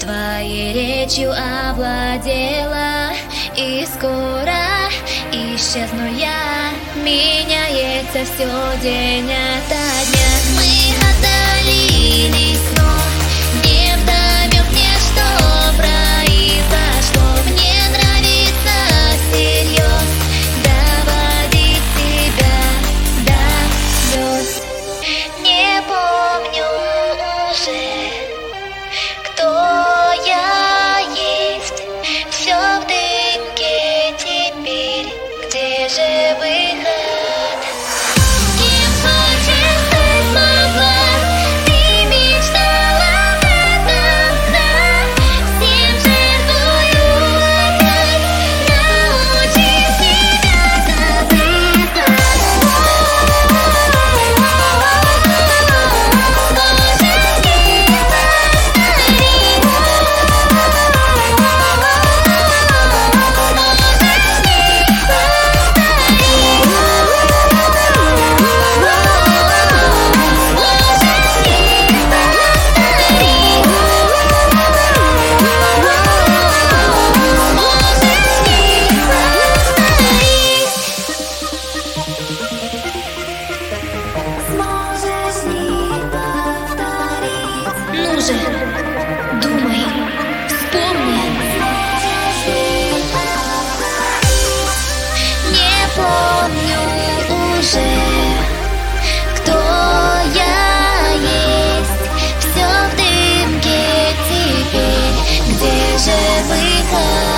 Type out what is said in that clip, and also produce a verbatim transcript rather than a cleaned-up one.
Твоей речью овладела, и скоро исчезну я. Меняется все день ото дня. Мы отдалились, но не вдомек мне, что произошло. Мне нравится всерьез доводить тебя до слез. Не помню уже, кто я есть. Все в дымке теперь. Где же выход? Кем хочешь стать могла? Ты мечтала об этом, да? Всем жертвую опять. Научи себя забыться. Сможешь не повторить. Ну же, думай, вспомни. Не помню уже, кто я есть. Все в дымке теперь. Где же выход?